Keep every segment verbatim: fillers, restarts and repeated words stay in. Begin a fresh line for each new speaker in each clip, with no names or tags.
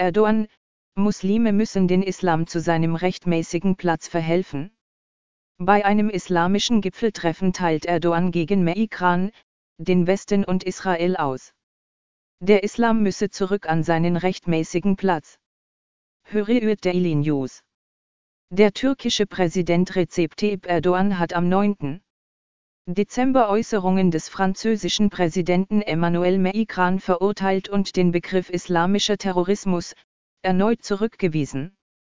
Erdogan: Muslime müssen den Islam zu seinem rechtmäßigen Platz verhelfen. Bei einem islamischen Gipfeltreffen teilt Erdogan gegen Mehran, den Westen und Israel aus. Der Islam müsse zurück an seinen rechtmäßigen Platz. Hürriyet Daily News. Der türkische Präsident Recep Tayyip Erdogan hat am neunten Dezember Äußerungen des französischen Präsidenten Emmanuel Macron verurteilt und den Begriff islamischer Terrorismus erneut zurückgewiesen.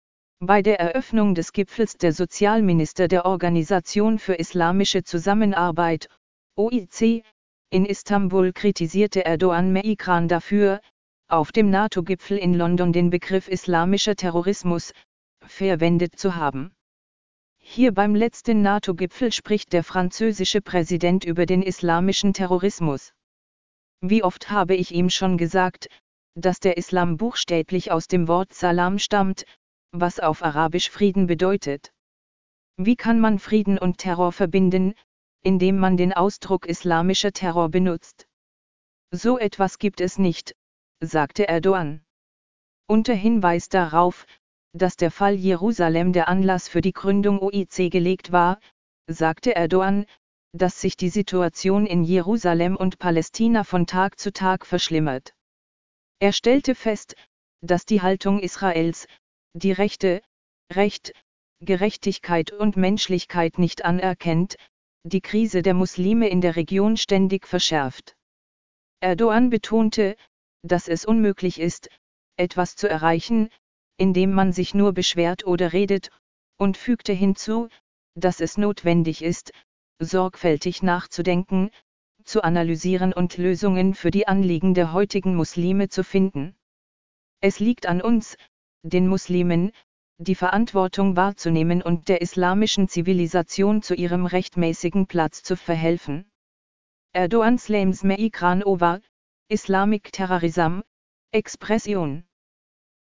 Bei der Eröffnung des Gipfels der Sozialminister der Organisation für Islamische Zusammenarbeit, O I C, in Istanbul kritisierte Erdogan Macron dafür, auf dem NATO-Gipfel in London den Begriff islamischer Terrorismus verwendet zu haben. Hier beim letzten NATO-Gipfel spricht der französische Präsident über den islamischen Terrorismus. Wie oft habe ich ihm schon gesagt, dass der Islam buchstäblich aus dem Wort Salam stammt, was auf Arabisch Frieden bedeutet. Wie kann man Frieden und Terror verbinden, indem man den Ausdruck islamischer Terror benutzt? So etwas gibt es nicht, sagte Erdogan. Unter Hinweis darauf, dass der Fall Jerusalem der Anlass für die Gründung O I C gelegt war, sagte Erdogan, dass sich die Situation in Jerusalem und Palästina von Tag zu Tag verschlimmert. Er stellte fest, dass die Haltung Israels, die Rechte, Recht, Gerechtigkeit und Menschlichkeit nicht anerkennt, die Krise der Muslime in der Region ständig verschärft. Erdogan betonte, dass es unmöglich ist, etwas zu erreichen, indem man sich nur beschwert oder redet, und fügte hinzu, dass es notwendig ist, sorgfältig nachzudenken, zu analysieren und Lösungen für die Anliegen der heutigen Muslime zu finden. Es liegt an uns, den Muslimen, die Verantwortung wahrzunehmen und der islamischen Zivilisation zu ihrem rechtmäßigen Platz zu verhelfen. Erdogan slams Macron over Islamic Terrorism, Expression.